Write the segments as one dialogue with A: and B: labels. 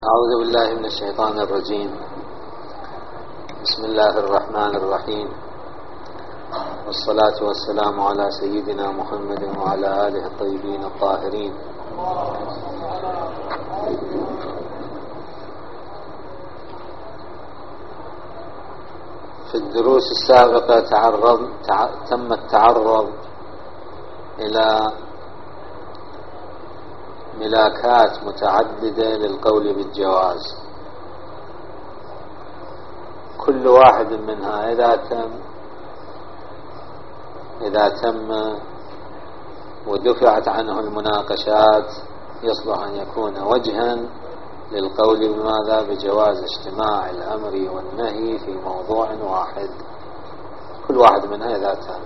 A: أعوذ بالله من الشيطان الرجيم. بسم الله الرحمن الرحيم، والصلاة والسلام على سيدنا محمد وعلى آله الطيبين الطاهرين. في الدروس السابقة تم التعرض إلى ملاكات متعددة للقول بالجواز. كل واحد منها إذا تم ودفعت عنه المناقشات يصلح أن يكون وجها للقول بماذا؟ بجواز اجتماع الأمر والنهي في موضوع واحد. كل واحد منها إذا تم.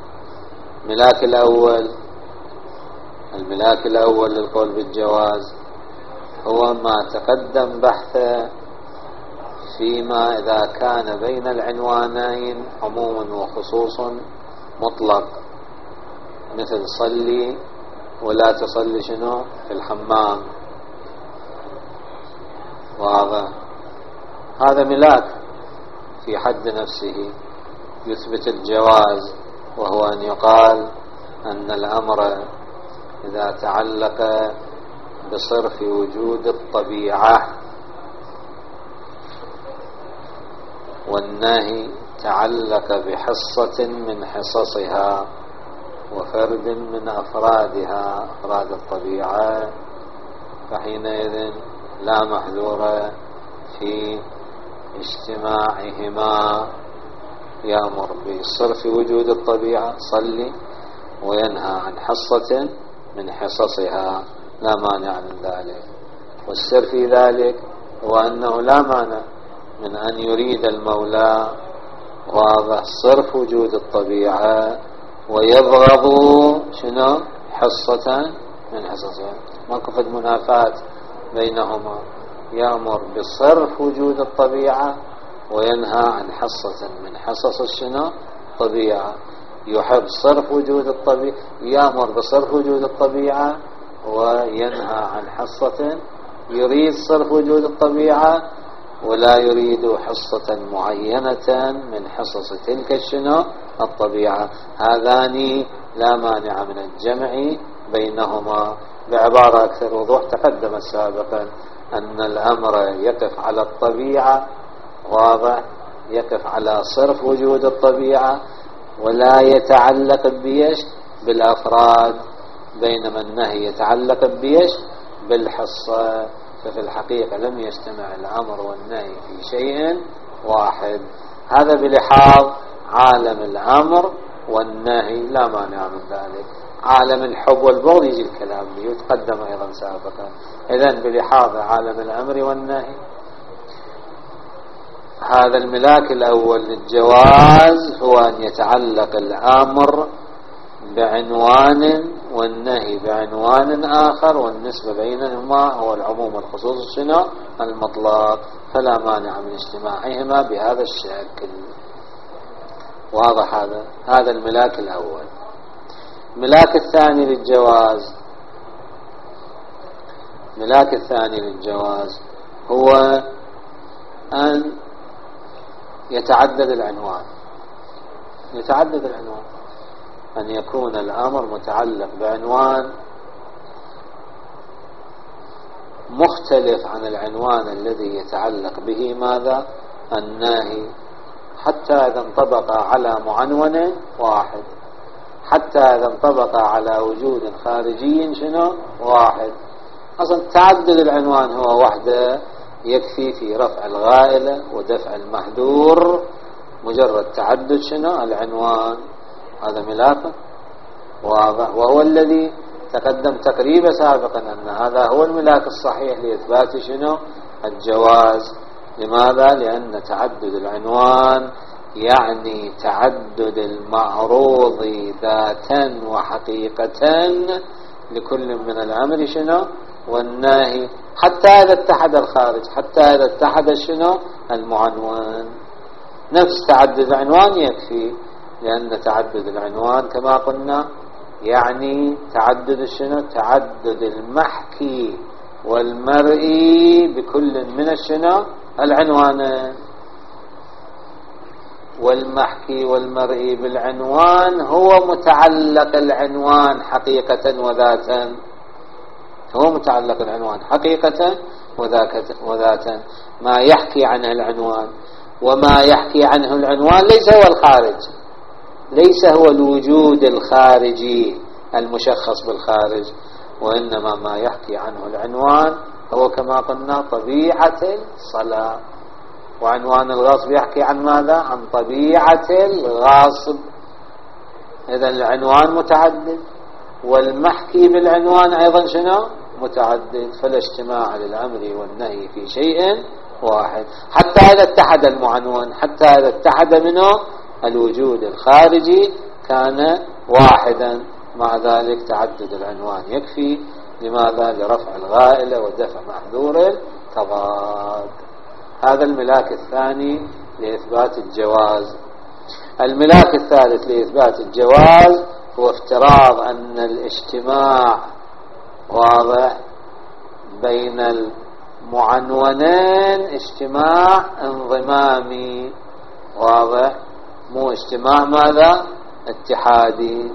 A: الملاك الأول للقول بالجواز هو ما تقدم بحثه فيما إذا كان بين العنوانين عموم وخصوص مطلق، مثل صلي ولا تصلي شنو في الحمام. هذا ملاك في حد نفسه يثبت الجواز، وهو أن يقال أن الأمر إذا تعلق بصرف وجود الطبيعة والنهي تعلق بحصة من حصصها وفرد من أفرادها، أفراد الطبيعة، فحينئذ لا محذور في اجتماعهما. يأمر بصرف وجود الطبيعة صلي، وينهى عن حصة من حصصها، لا مانع من ذلك. والسر في ذلك هو أنه لا مانع من أن يريد المولى واضح صرف وجود الطبيعة ويبغض شنو حصة من حصصها. ما كفت منافاة بينهما، يأمر بصرف وجود الطبيعة وينهى عن حصة من حصص شنو طبيعة. يحب صرف وجود الطبيعة، يأمر بصرف وجود الطبيعة وينهى عن حصة. يريد صرف وجود الطبيعة ولا يريد حصة معينة من حصص تلك الشنو الطبيعة. هذان لا مانع من الجمع بينهما. بعبارة أكثر وضوح تقدم سابقا أن الأمر يقف على الطبيعة، واضح، يقف على صرف وجود الطبيعة ولا يتعلق بيش بالأفراد، بينما النهي يتعلق بيش بالحصة. ففي الحقيقة لم يجتمع الأمر والنهي في شيء واحد. هذا بلحاظ عالم الأمر والنهي، لا مانع من ذلك. عالم الحب والبغض يجي الكلام به وتقدم أيضا سابقا. إذن بلحاظ عالم الأمر والنهي، هذا الملاك الأول للجواز هو أن يتعلق الأمر بعنوان والنهي بعنوان آخر، والنسبة بينهما هو العموم والخصوص شنو المطلق، فلا مانع من اجتماعهما بهذا الشكل. واضح هذا الملاك الأول. الملاك الثاني للجواز هو أن يتعدد العنوان. أن يكون الأمر متعلق بعنوان مختلف عن العنوان الذي يتعلق به ماذا؟ الناهي، حتى إذا انطبق على معنون واحد، حتى إذا انطبق على وجود خارجي شنو واحد. أصلا تعدد العنوان هو وحده يكفي في رفع الغائلة ودفع المحذور، مجرد تعدد شنو العنوان. هذا ملاكه واضح، وهو الذي تقدم تقريبا سابقا أن هذا هو الملاك الصحيح لإثبات شنو الجواز. لماذا؟ لأن تعدد العنوان يعني تعدد المعروض ذاتا وحقيقة لكل من الأمر شنو والناهي، حتى إذا اتحد الخارج، حتى إذا اتحد شنو المعنون. نفس تعدد العنوان يكفي، لأن تعدد العنوان كما قلنا يعني تعدد شنو؟ تعدد المحكي والمرئي بكل من الشنو العنوان. والمحكي والمرئي بالعنوان هو متعلق العنوان حقيقة وذاتا، هو متعلق العنوان حقيقة وذاتا، ما يحكي عنه العنوان. وما يحكي عنه العنوان ليس هو الخارج، ليس هو الوجود الخارجي المشخص بالخارج، وإنما ما يحكي عنه العنوان هو كما قلنا طبيعة الصلاة. وعنوان الغصب يحكي عن ماذا؟ عن طبيعة الغاصب. إذن العنوان متعدد، والمحكي بالعنوان أيضا شنو؟ متعدد. فلا اجتماع للأمر والنهي في شيء واحد، حتى إذا اتحد المعنون، حتى إذا اتحد منه الوجود الخارجي كان واحدا. مع ذلك تعدد العنوان يكفي. لماذا؟ لرفع الغائلة ودفع محذور التضاد. هذا الملاك الثاني لإثبات الجواز. الملاك الثالث لإثبات الجواز هو افتراض أن الاجتماع واضح بين المعنونين اجتماع انضمامي، واضح، مو اجتماع ماذا؟ اتحادي.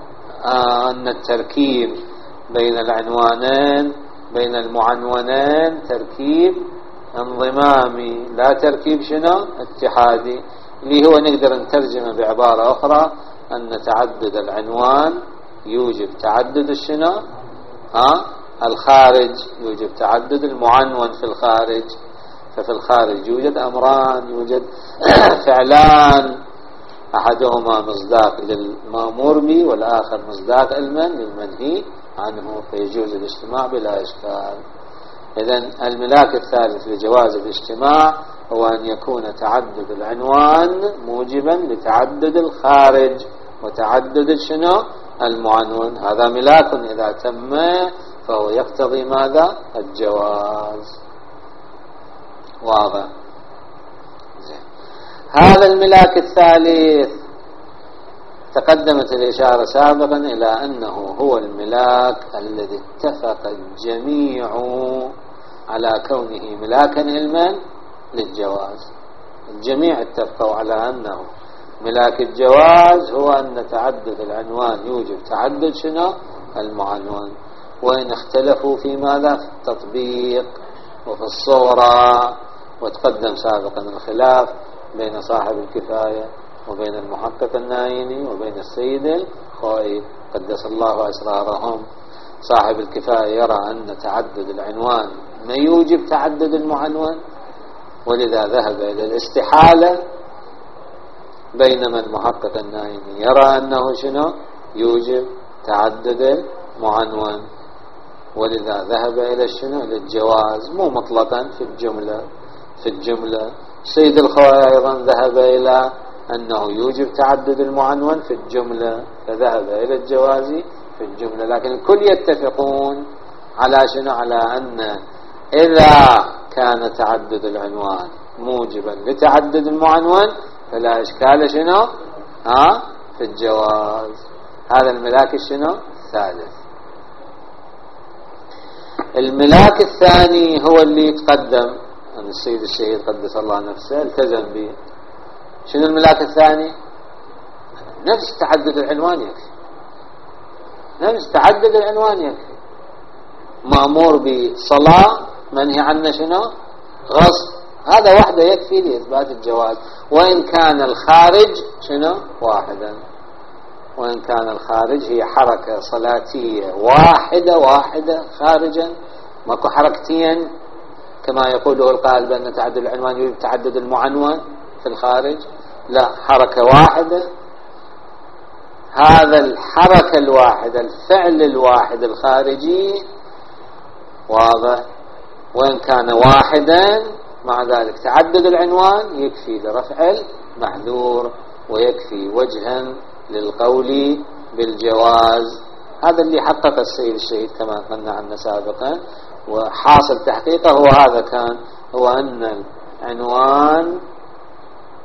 A: أن التركيب بين العنوانين بين المعنونين تركيب انضمامي، لا تركيب شنو؟ اتحادي. اللي هو نقدر نترجمه بعبارة أخرى أن تعدد العنوان يوجب تعدد الشنو؟ الخارج، يوجب تعدد المعنون في الخارج. ففي الخارج يوجد أمران، يوجد فعلان، أحدهما مصداق للمأمور به والآخر مصداق للمنهي عنه، فيجوز الاجتماع بلا إشكال. إذن الملاك الثالث لجواز الاجتماع هو أن يكون تعدد العنوان موجبا لتعدد الخارج وتعدد شنو؟ المعنون. هذا ملاك إذا تم فهو يقتضي ماذا؟ الجواز. واضح. هذا الملاك الثالث تقدمت الإشارة سابقا إلى أنه هو الملاك الذي اتفق الجميع على كونه ملاكا علما للجواز. الجميع اتفقوا على أنه ملاك الجواز هو أن تعدد العنوان يوجب تعدد شنو؟ المعنون. وإن اختلفوا في ماذا؟ في التطبيق وفي الصورة. وتقدم سابقا الخلاف بين صاحب الكفاية وبين المحقق النايني وبين السيد الخوئي قدس الله أسرارهم. صاحب الكفاية يرى أن تعدد العنوان ما يوجب تعدد المعنون، ولذا ذهب إلى الاستحالة، بينما المحقق النايني يرى أنه شنو؟ يوجب تعدد المعنون، ولذا ذهب إلى شنو؟ إلى الجواز، مو مطلقا في الجملة. سيد الخوئي أيضا ذهب إلى أنه يوجب تعدد المعنون في الجملة، فذهب إلى الجواز في الجملة. لكن الكل يتفقون على شنو؟ على أن إذا كان تعدد العنوان موجبا لتعدد المعنون فلا إشكال شنو؟ في الجواز. هذا الملاك شنو؟ الثالث. الملاك الثاني هو اللي يتقدم أن السيد الشهيد قدس الله نفسه التزم به. شنو الملاك الثاني؟ نفس تعدد العنوان يكفي، نفس تعدد العنوان يكفي. مأمور بصلاة، منهي عنه شنو؟ غصب. هذا وحده يكفي لإثبات الجواز، وإن كان الخارج شنو؟ واحدا. وإن كان الخارج هي حركة صلاتية واحدة خارجا، ماكو حركتين كما يقوله القائل بأن تعدد العنوان يوجب تعدد المعنون في الخارج. لا، حركة واحدة. هذا الحركة الواحدة، الفعل الواحد الخارجي، واضح، وإن كان واحدا مع ذلك تعدد العنوان يكفي لرفع المحذور ويكفي وجها للقول بالجواز. هذا اللي حقق السيد الشهيد كما قلنا عنه سابقا، وحاصل تحقيقه هو هذا كان، هو أن العنوان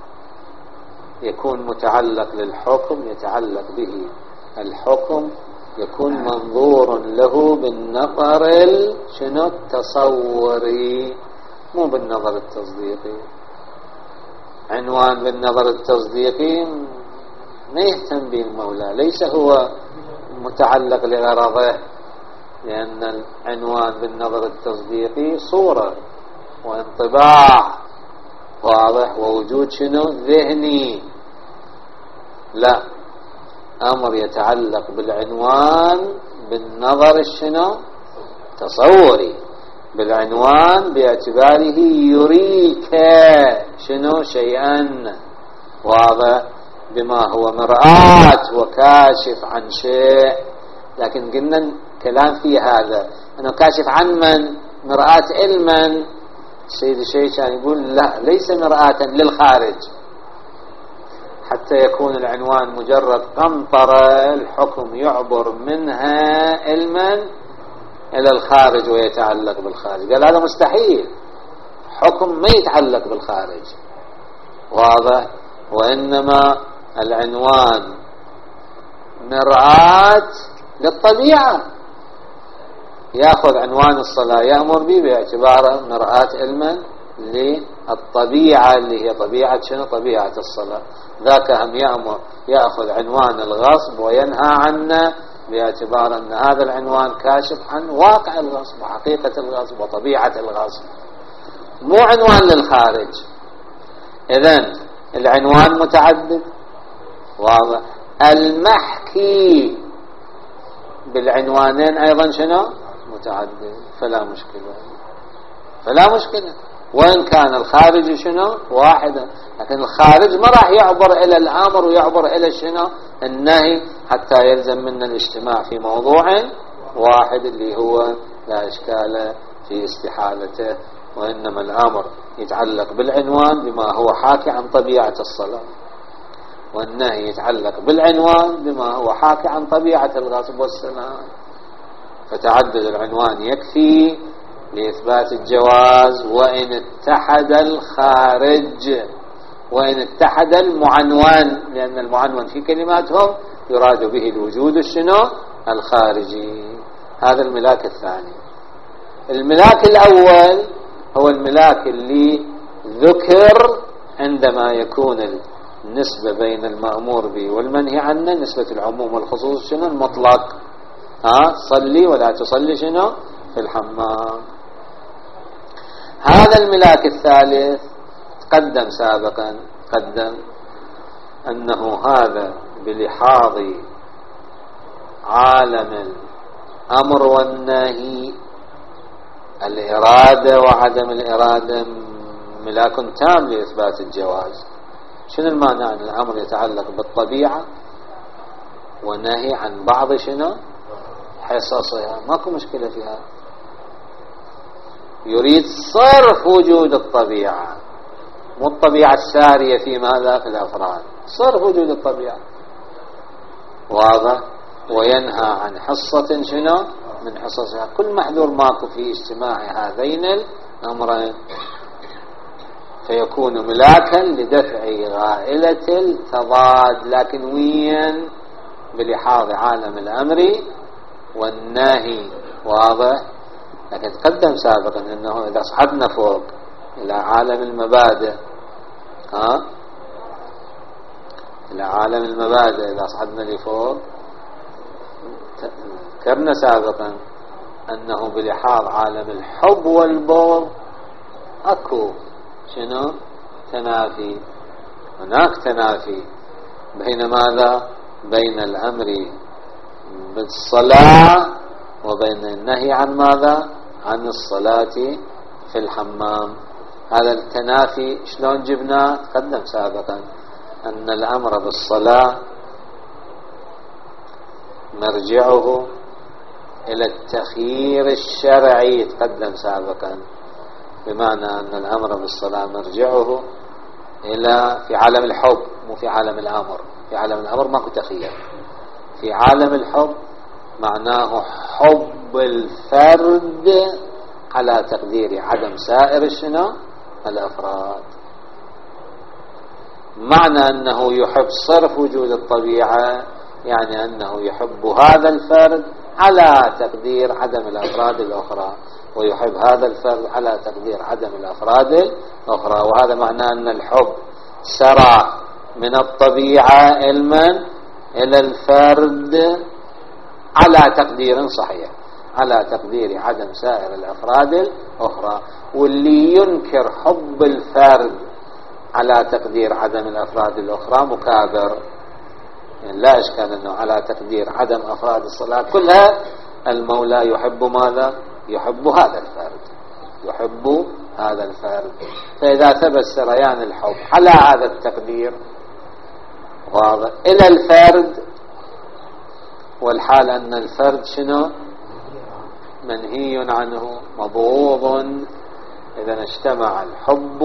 A: يكون متعلق للحكم، يتعلق به الحكم يكون منظور له بالنظر شنو التصوري، مو بالنظر التصديقي. عنوان بالنظر التصديقي ما يهتم به المولى، ليس هو متعلق لغرضه، لأن العنوان بالنظر التصديقي صورة وانطباع واضح ووجود شنو ذهني. لا، أمر يتعلق بالعنوان بالنظر الشنو تصوري، بالعنوان باعتباره يريك شنو شيئا واضح، بما هو مرآة وكاشف عن شيء. لكن قلنا كلام في هذا أنه كاشف عن من؟ مرآة علما. سيد الشيخ كان يقول لا، ليس مرآة للخارج حتى يكون العنوان مجرد قنطرة الحكم يعبر منها علما إلى الخارج ويتعلق بالخارج. قال هذا مستحيل، حكم ما يتعلق بالخارج واضح، وإنما العنوان مرآة للطبيعة. يأخذ عنوان الصلاة يأمر به باعتباره مرآة علما للطبيعة اللي هي طبيعة شنو؟ طبيعة الصلاة. ذاك هم يأخذ عنوان الغصب وينهى عنه باعتبار أن هذا العنوان كاشف عن واقع الغصب وحقيقة الغصب وطبيعة الغصب، مو عنوان للخارج. إذن العنوان متعدد واضح. المحكي بالعنوانين أيضا شنو؟ متعدد، فلا مشكلة. وإن كان الخارج شنو؟ واحدا، لكن الخارج ما راح يعبر إلى الأمر ويعبر إلى شنو؟ النهي، حتى يلزم منا الاجتماع في موضوع واحد اللي هو لا إشكال في استحالته. وإنما الأمر يتعلق بالعنوان بما هو حاكي عن طبيعة الصلاة، والنهي يتعلق بالعنوان بما هو حاكي عن طبيعة الغصب والسلام. فتعدد العنوان يكفي لإثبات الجواز وإن اتحد الخارج، وإن اتحد المعنوان، لأن المعنوان في كلماتهم يراد به الوجود الشنو؟ الخارجي. هذا الملاك الثاني. الملاك الأول هو الملاك اللي ذكر عندما يكون النسبة بين المأمور به والمنهي عنه نسبة العموم والخصوص شنو؟ المطلق. صلي ولا تصلي شنو؟ في الحمام. هذا الملاك الثالث تقدم سابقا، أنه هذا بلحاظ عالم الأمر والنهي، الإرادة وعدم الإرادة، ملاك تام لإثبات الجواز. شنو المانع أن الأمر يتعلق بالطبيعة ونهي عن بعض شنو؟ حصصها، ماكو مشكلة فيها. يريد صرف وجود الطبيعة، مو الطبيعة السارية في ماذا؟ في الأفراد، صرف وجود الطبيعة واضح. وينهى عن حصة شنو؟ من حصصها. كل محذور ماكو في اجتماع هذين الأمرين، فيكون ملاكا لدفع غائلة التضاد. لكن وين؟ بلحاظ عالم الأمر والنهي واضح. لكن تقدم سابقا أنه إذا صعدنا فوق إلى عالم المبادئ، إلى عالم المبادئ، إذا صعدنا لفوق ذكرنا سابقا أنه بلحاظ عالم الحب والبغض أكو شنو؟ تنافي. هناك تنافي بين ماذا؟ بين الأمر بالصلاة وبين النهي عن ماذا؟ عن الصلاة في الحمام. هذا التنافي شلون جبناه؟ تقدم سابقا أن الأمر بالصلاة مرجعه إلى التخيير الشرعي، تقدم سابقا، بمعنى أن الأمر بالصلاة مرجعه إلى في عالم الحب، مو في عالم الأمر. في عالم الأمر ماكو تخيير، في عالم الحب معناه حب الفرد على تقدير عدم سائر شنو؟ الأفراد. معنى أنه يحب صرف وجود الطبيعة يعني أنه يحب هذا الفرد على تقدير عدم الأفراد الأخرى، ويحب هذا الفرد على تقدير عدم الأفراد الأخرى. وهذا معناه أن الحب سرى من الطبيعة إلى الفرد على تقدير صحيح، على تقدير عدم سائر الأفراد الأخرى. واللي ينكر حب الفرد على تقدير عدم الأفراد الأخرى مكابر. يعني لا إشكال أنه على تقدير عدم أفراد الصلاة كلها المولى يحب ماذا؟ يحب هذا الفرد، يحب هذا الفرد. فإذا ثبت سريان الحب على هذا التقدير واضح إلى الفرد، والحال أن الفرد شنو؟ منهي عنه مبغوض. إذا اجتمع الحب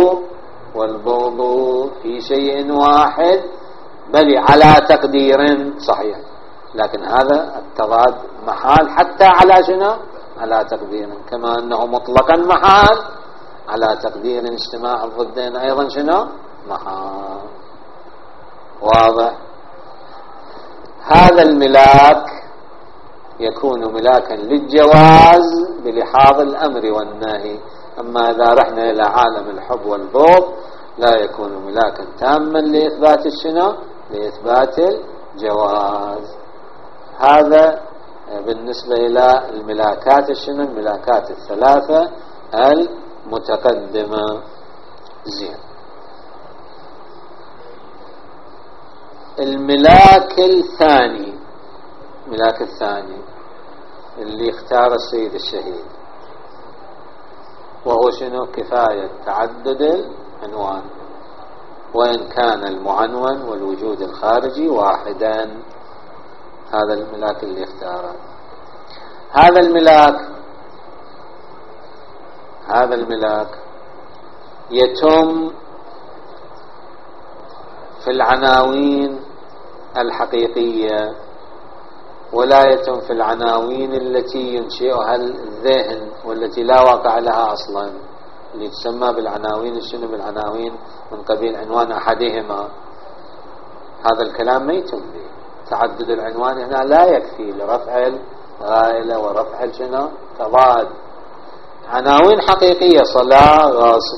A: والبغض في شيء واحد بل على تقدير صحيح، لكن هذا التضاد محال حتى على شنو؟ على تقدير، كما أنه مطلقا محال على تقدير اجتماع الضدين أيضا شنو؟ محال. واضح؟ هذا الملاك يكون ملاكا للجواز بلحاظ الأمر والنهي. أما إذا رحنا إلى عالم الحب والبغض لا يكون ملاكا تاما لإثبات الشنو؟ لإثبات الجواز. هذا بالنسبة إلى الملاكات الشنو؟ الملاكات الثلاثة المتقدمة. زين. الملاك الثاني، الملاك الثاني اللي اختار السيد الشهيد، وهو شنو؟ كفاية تعدد العنوان، وإن كان المعنون والوجود الخارجي واحدا. هذا الملاك اللي اختاره. هذا الملاك يتم في العناوين الحقيقية، ولا يتم في العناوين التي ينشئها الذهن والتي لا واقع لها أصلا، اللي تسمى بالعناوين الشنو؟ بالعناوين من قبيل عنوان أحدهما. هذا الكلام ما يتم به. تعدد العنوان هنا لا يكفي لرفع الغائلة ورفع الشنو؟ تضاد. عناوين حقيقية، صلاة، غاصب،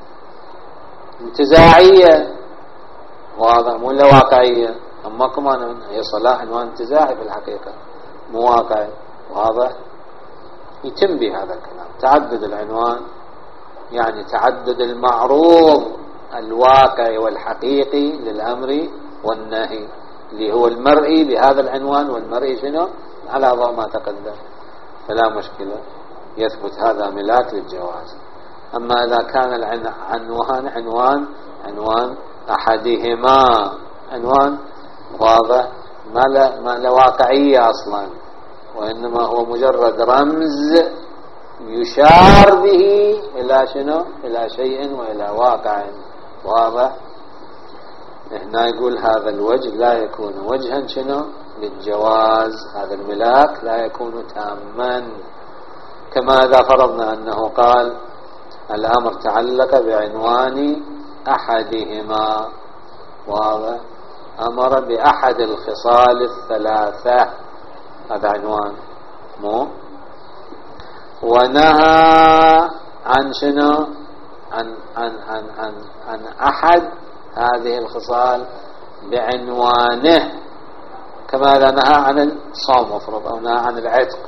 A: انتزاعية، واضح، مو إلا واقعية. أما كمان هي صلاة عنوان انتزاعي في الحقيقة مو واقعي. واضح؟ يتم به هذا الكلام. تعدد العنوان يعني تعدد المعروض الواقعي والحقيقي للأمر والنهي، اللي هو المرئي بهذا العنوان والمرئي شنو؟ على ضوء ما تقدم، فلا مشكلة، يثبت هذا ملاك للجواز. أما إذا كان العنوان عنوان أحدهما، عنوان واضح ما له واقعية أصلا، وإنما هو مجرد رمز يشار به إلى شنو؟ إلى شيء وإلى واقع. واضح؟ هنا يقول هذا الوجه لا يكون وجها شنو؟ للجواز. هذا الملاك لا يكون تاما، كما إذا فرضنا أنه قال الأمر تعلق بعنوان أحدهما. واضح؟ أمر بأحد الخصال الثلاثة، هذا عنوان مو، ونهى عن شنو؟ عن أحد هذه الخصال بعنوانه، كما إذا نهى عن الصوم مفروض أو نهى عن العتق.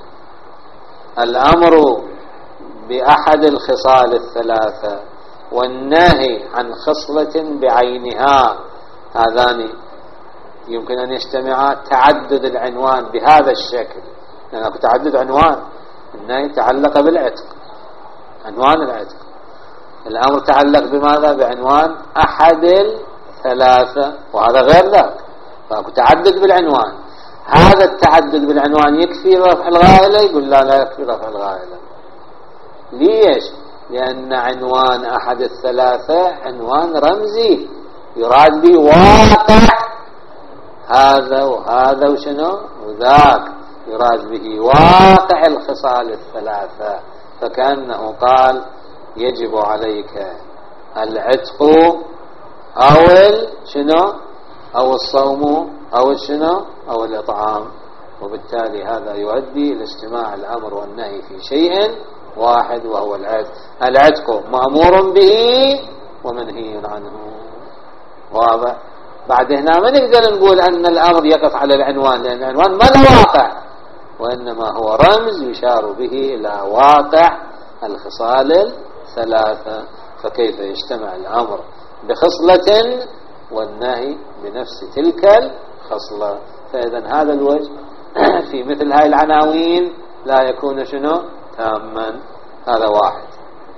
A: الأمر بأحد الخصال الثلاثة والنهي عن خصلة بعينها، هذان يمكن أن يجتمعا. تعدد العنوان بهذا الشكل، لأنه تعدد عنوان. النهي تعلق بالعتق، عنوان العتق. الأمر تعلق بماذا؟ بعنوان أحد الثلاثة، وهذا غير ذاك، فأكو تعدد بالعنوان. هذا التعدد بالعنوان يكفي رفع الغائلة؟ يقول لا يكفي رفع الغائلة. ليش؟ لأن عنوان أحد الثلاثة عنوان رمزي يراد به واقع هذا وهذا وشنو وذاك، يراد به واقع الخصال الثلاثة. فكأنه قال يجب عليك العتق أو شنو أو الصوم أو الشنو أو الإطعام، وبالتالي هذا يؤدي إلى اجتماع الأمر والنهي في شيء واحد وهو العتق. العتق مأمور به ومنهي عنه. واضح؟ بعد هنا ما نقدر نقول أن الأمر يقف على العنوان، لأن العنوان ما له واقع، وإنما هو رمز يشار به إلى واقع الخصال الثلاثة. فكيف يجتمع الأمر بخصلة والنهي بنفس تلك الخصلة؟ فإذا هذا الوجه في مثل هاي العناوين لا يكون شنو تاما. هذا واحد.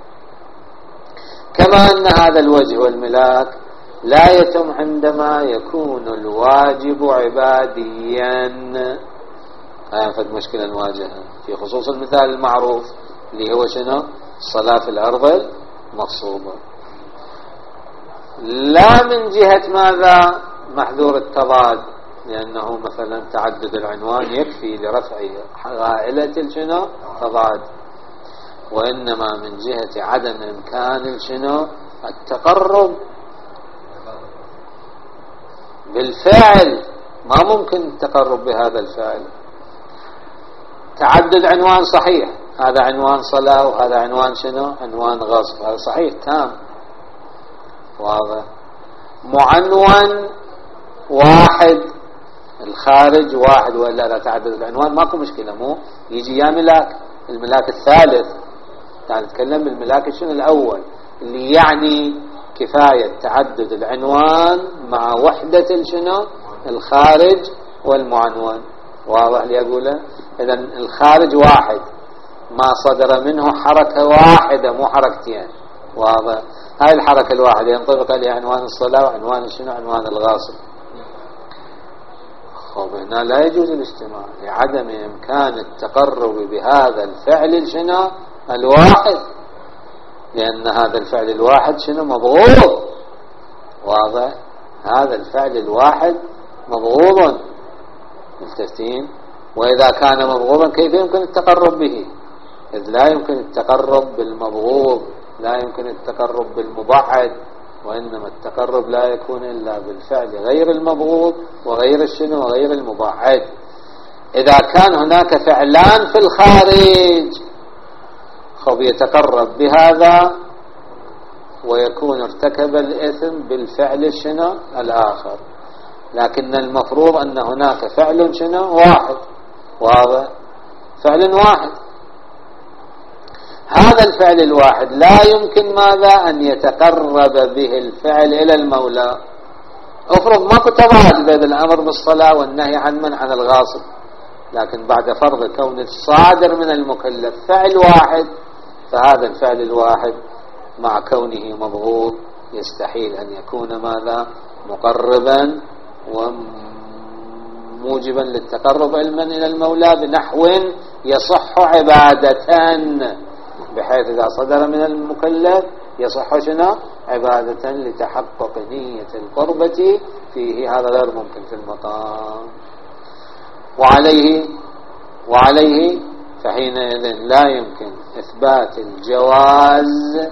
A: كما أن هذا الوجه والملاك لا يتم عندما يكون الواجب عباديا. هاي فد مشكلة نواجهها في خصوص المثال المعروف اللي هو شنو؟ الصلاة في الأرض المغصوبة. لا من جهة ماذا؟ محذور التضاد، لأنه مثلا تعدد العنوان يكفي لرفع غائلة شنو؟ تضاد. وإنما من جهة عدم إمكان شنو؟ التقرب بالفعل. ما ممكن التقرب بهذا الفعل. تعدد عنوان صحيح، هذا عنوان صلاة وهذا عنوان شنو؟ عنوان غصب، هذا صحيح تام واضح. معنون واحد، الخارج واحد، وإلا لا تعدد العنوان ماكو مشكلة. مو يجي يا ملاك الملاك الثالث، يعني نتكلم بالملاك شنو الأول اللي يعني كفاية تعدد العنوان مع وحدة شنو؟ الخارج والمعنون. واضح لي أقوله؟ إذا الخارج واحد ما صدر منه حركة واحدة مو حركتين. واضح؟ هاي الحركة الواحدة ينطبق عليها عنوان الصلاة وعنوان شنو؟ عنوان الغاصب. هنا لا يجوز الاجتماع لعدم إمكان التقرب بهذا الفعل شنو؟ الواحد، لأن هذا الفعل الواحد شنو؟ مبغوض. واضح؟ هذا الفعل الواحد مبغوض. ملتفتين؟ وإذا كان مبغوضا كيف يمكن التقرب به؟ إذ لا يمكن التقرب بالمبغوض، لا يمكن التقرب بالمبعد، وإنما التقرب لا يكون إلا بالفعل غير المبغوض وغير الشنو وغير المبعد. إذا كان هناك فعلان في الخارج خب يتقرب بهذا ويكون ارتكب الإثم بالفعل الشنو الآخر، لكن المفروض أن هناك فعل شنو واحد. واضح؟ فعل واحد. هذا الفعل الواحد لا يمكن ماذا؟ أن يتقرب به الفعل إلى المولى. افرض ماكو تضاد بين الأمر بالصلاة والنهي عن من عن الغاصب، لكن بعد فرض كون الصادر من المكلف فعل واحد، فهذا الفعل الواحد مع كونه مبغوض يستحيل أن يكون ماذا؟ مقربا وموجبا للتقرب علما إلى المولى بنحو يصح عبادة، بحيث إذا صدر من المكلف يصح شنو؟ عبادة لتحقق نية القربة فيه. هذا غير ممكن في المقام. وعليه فحينئذ لا يمكن إثبات الجواز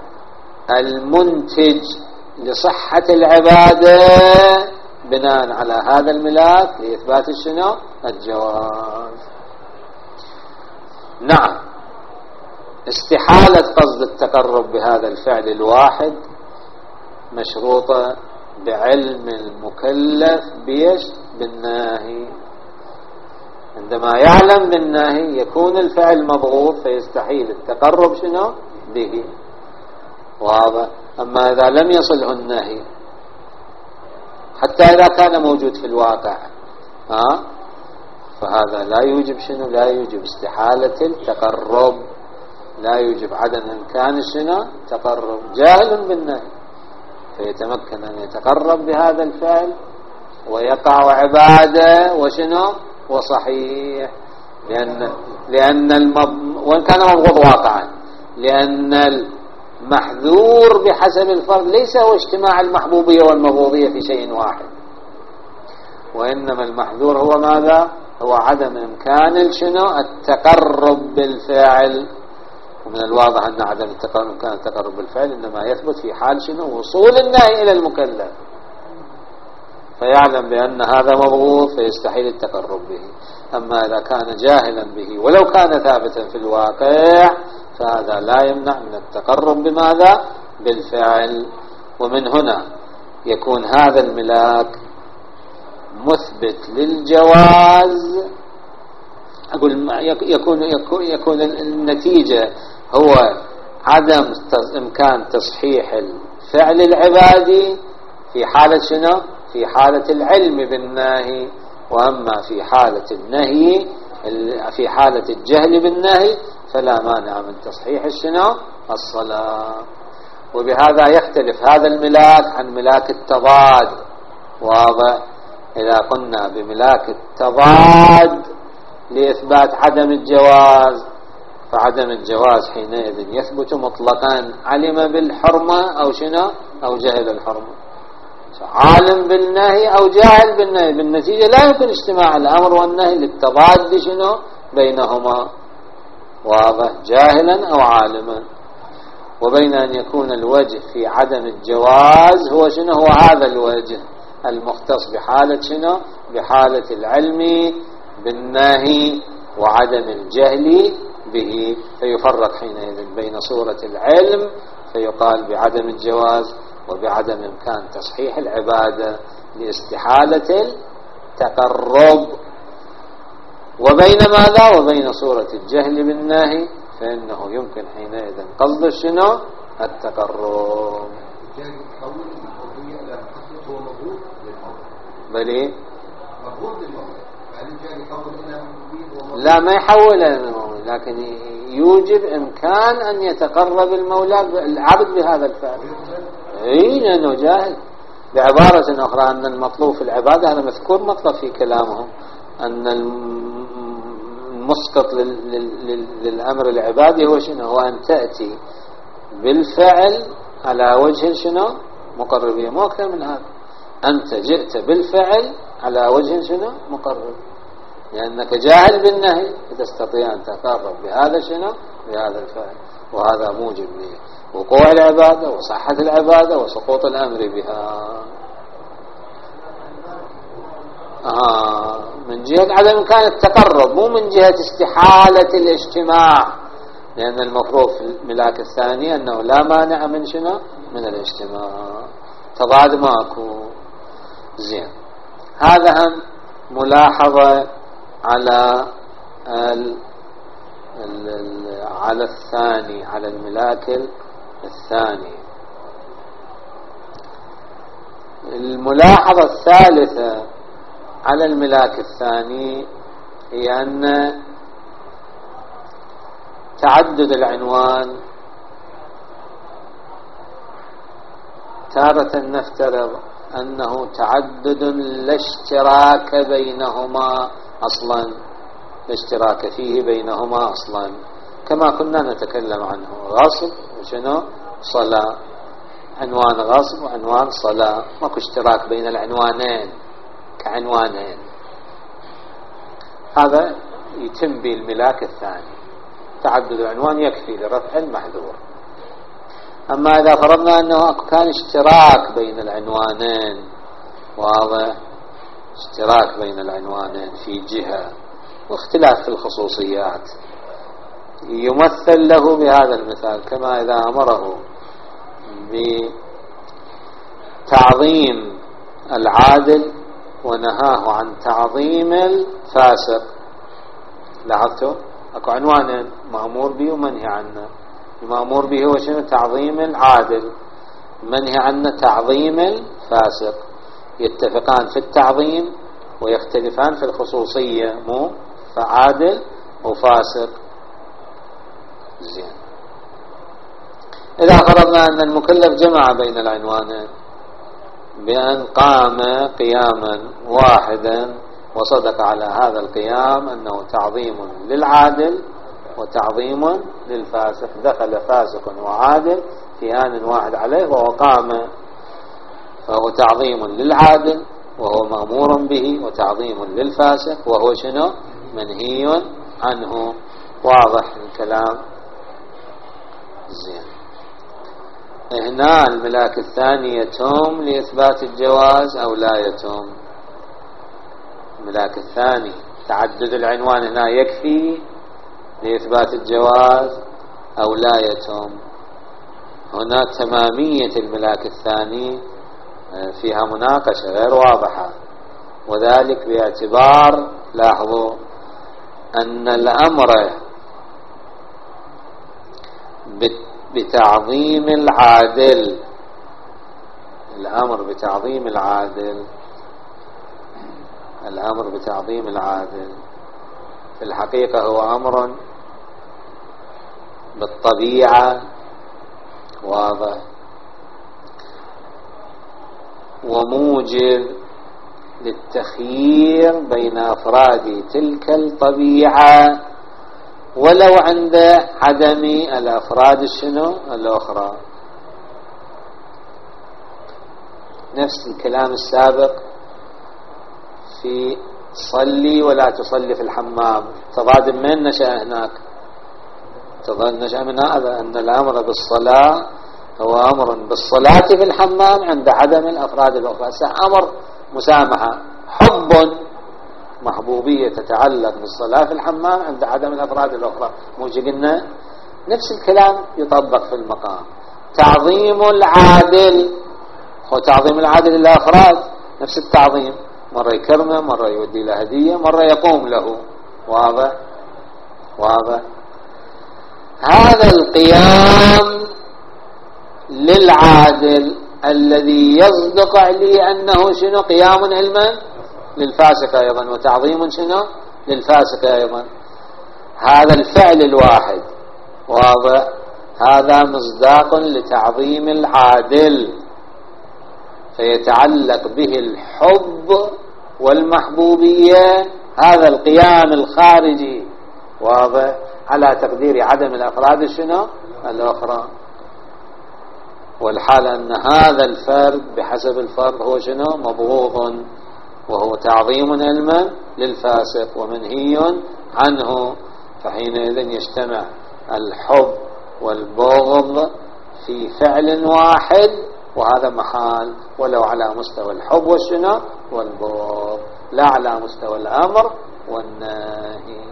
A: المنتج لصحة العبادة بناء على هذا الملاك لإثبات الشنو؟ الجواز. نعم، استحالة قصد التقرب بهذا الفعل الواحد مشروطة بعلم المكلف بيش؟ بالناهي. عندما يعلم بالناهي يكون الفعل مبغوض فيستحيل التقرب شنو؟ به. واضح؟ أما إذا لم يصله الناهي حتى إذا كان موجود في الواقع فهذا لا يوجب شنو؟ لا يوجب استحالة التقرب، لا يوجب عدم إمكان شنو؟ تقرب. جاهل بالنهي فيتمكن أن يتقرب بهذا الفعل ويقع عبادة وشنو؟ وصحيح، وإن كان مبغوض واقعا، لأن المحذور بحسب الفرض ليس هو اجتماع المحبوبية والمبغوضية في شيء واحد، وإنما المحذور هو ماذا؟ هو عدم إمكان شنو؟ التقرب بالفعل. ومن الواضح أن عدم إمكان التقرب بالفعل إنما يثبت في حال شنو؟ وصول النهي إلى المكلف. فيعلم بأن هذا مبغوض فيستحيل التقرب به. أما إذا كان جاهلا به ولو كان ثابتا في الواقع فهذا لا يمنع من التقرب بماذا؟ بالفعل. ومن هنا يكون هذا الملاك مثبت للجواز. أقول يكون النتيجة هو عدم إمكان تصحيح الفعل العبادي في حالة شنو؟ في حالة العلم بالنهي. وأما في حالة النهي، في حالة الجهل بالنهي، فلا مانع من تصحيح شنو؟ الصلاة. وبهذا يختلف هذا الملاك عن ملاك التضاد. واضح؟ إذا قلنا بملاك التضاد لإثبات عدم الجواز، فعدم الجواز حينئذ يثبت مطلقا، علم بالحرمة أو شنو؟ أو جهل الحرمة. عالم بالنهي أو جاهل بالنهي، بالنتيجة لا يمكن اجتماع الأمر والنهي للتضاد شنو بينهما. واضح؟ جاهلا أو عالما. وبين أن يكون الوجه في عدم الجواز هو شنو؟ هو هذا الوجه المختص بحالة شنو؟ بحالة العلم بالنهي وعدم الجهل به. فيفرق حينئذ بين صورة العلم فيقال بعدم الجواز وبعدم إمكان تصحيح العبادة لاستحالة التقرب، وبين ماذا؟ وبين صورة الجهل بالنهي فإنه يمكن حينئذ قصد شنو؟ التقرب. بلي لا ما يحول إلى المولى، لكن يوجب إمكان أن يتقرب المولى العبد بهذا الفعل. اي لأنه جاهل. بعبارة أخرى أن المطلوب في العبادة، هذا مذكور مطلب في كلامهم، أن المسقط للأمر العبادي هو شنو؟ هو أن تأتي بالفعل على وجه شنو؟ مقربية. مو أكثر من هذا. أنت جئت بالفعل على وجه شنو؟ مقرب، لأنك جاهل بالنهي تستطيع أن تقرب بهذا شنو؟ بهذا الفعل. وهذا موجب لوقوع العبادة وصحة العبادة وسقوط الأمر بها. من جهة عدم إمكان التقرب، مو من جهة استحالة الاجتماع، لأن المفروض في الملاك الثاني أنه لا مانع من شنو؟ من الاجتماع. تضاد ماكو. زين. هذا هم ملاحظة على على الثاني، على الملاك الثاني. الملاحظة الثالثة على الملاك الثاني هي أن تعدد العنوان تارة نفترض أنه تعدد لا اشتراك بينهما أصلا، لا اشتراك فيه بينهما أصلا، كما كنا نتكلم عنه. غصب وشنو؟ صلاة. عنوان غصب وعنوان صلاة، ماكو اشتراك بين العنوانين كعنوانين. هذا يتم بالملاك الثاني. تعدد العنوان يكفي لرفع المحذور. أما إذا فرضنا أنه كان اشتراك بين العنوانين، واضح؟ اشتراك بين العنوانين في جهة واختلاف في الخصوصيات، يمثل له بهذا المثال كما إذا أمره بتعظيم العادل ونهاه عن تعظيم الفاسق. لاحظتوا؟ اكو عنوانين، مأمور به ومنهي عنه. المأمور به هو شنو؟ تعظيم العادل. منهي عنه تعظيم الفاسق. يتفقان في التعظيم ويختلفان في الخصوصية، مو فعادل وفاسق. زين. إذا فرضنا أن المكلف جمع بين العنوانين بأن قام قياما واحدا وصدق على هذا القيام أنه تعظيم للعادل وتعظيم للفاسق، دخل فاسق وعادل في آن واحد عليه وهو قام، فهو تعظيم للعادل وهو مأمور به، وتعظيم للفاسق وهو شنو؟ منهي عنه. واضح الكلام؟ زين. هنا الملاك الثاني يتم لإثبات الجواز أو لا يتم؟ الملاك الثاني تعدد العنوان هنا يكفي لإثبات الجواز أو لا يتم؟ هنا تمامية الملاك الثاني فيها مناقشة غير واضحة، وذلك باعتبار، لاحظوا، أن الأمر بتعظيم العادل، الأمر بتعظيم العادل، الأمر بتعظيم العادل في الحقيقة هو أمر بالطبيعة واضح وموجب للتخيير بين أفراد تلك الطبيعة ولو عند عدم الأفراد الأخرى. نفس الكلام السابق في صلي ولا تصلي في الحمام، تضاد من نشأ هناك؟ تضاد نشأ من هذا أن الأمر بالصلاة هو أمر بالصلاة في الحمام عند عدم الأفراد الأخرى. أمر مسامحة، حب، محبوبية تتعلق بالصلاة في الحمام عند عدم الأفراد الأخرى، مو قلنا نفس الكلام يطبق في المقام. تعظيم العادل هو تعظيم العادل للأفراد، نفس التعظيم، مرة يكرمه، مرة يودي له هدية، مرة يقوم له، واضح واضح. هذا القيام للعادل الذي يصدق عليه أنه شنو؟ قيام علما للفاسق أيضا، وتعظيم شنو؟ للفاسق أيضا. هذا الفعل الواحد واضح، هذا مصداق لتعظيم العادل، فيتعلق به الحب والمحبوبية، هذا القيام الخارجي واضح على تقدير عدم الأفراد شنو؟ الأخرى. والحال أن هذا الفرد بحسب الفرد هو شنو؟ مبغوض، وهو تعظيم علما للفاسق ومنهي عنه، فحينئذ يجتمع الحب والبغض في فعل واحد، وهذا محال ولو على مستوى الحب والشنو والبغض، لا على مستوى الأمر والنهي.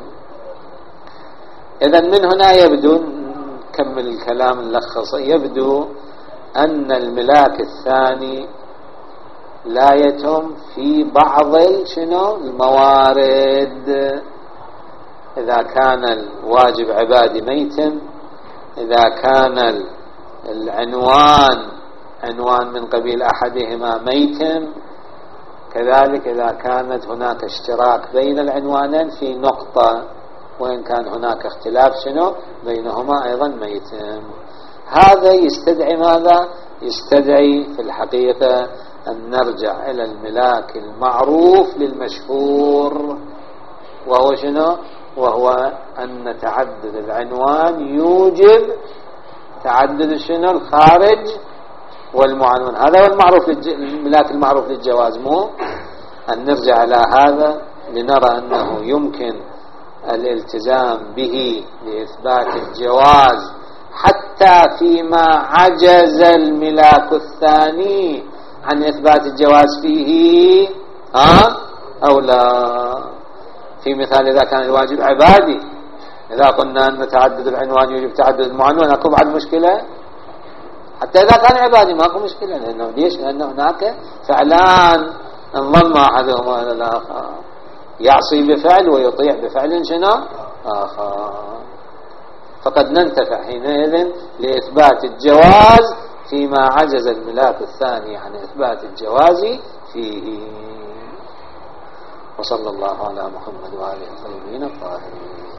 A: إذن من هنا يبدو، نكمل الكلام نلخص، يبدو أن الملاك الثاني لا يتم في بعض شنو الموارد، إذا كان الواجب عبادي ميتم، إذا كان العنوان عنوان من قبيل أحدهما ميتم، كذلك إذا كانت هناك اشتراك بين العنوانين في نقطة، وإن كان هناك اختلاف شنو بينهما أيضا ميتم. هذا يستدعي ماذا؟ يستدعي في الحقيقة أن نرجع إلى الملاك المعروف للمشهور، وهو شنو؟ وهو أن تعدد العنوان يوجب تعدد شنو؟ الخارج والمعنون. هذا هو المعروف الملاك المعروف للجواز، مو أن نرجع إلى هذا لنرى أنه يمكن الالتزام به لإثبات الجواز حتى فيما عجز الملاك الثاني عن إثبات الجواز فيه، أو لا. في مثال إذا كان الواجب عبادي، إذا قلنا أن تعدد العنوان يوجب تعدد المعنون، أكو بعد مشكلة؟ حتى إذا كان عبادي ماكو مشكلة، لأنه ليش؟ لأن هناك فعلان انضم أحدهما إلى الآخر، يعصي بفعل ويطيع بفعل شنو آخر، فقد ننتفع حينئذ لإثبات الجواز فيما عجز الملاك الثاني عن إثبات الجواز فيه. وصلى الله على محمد وآله الطيبين الطاهرين.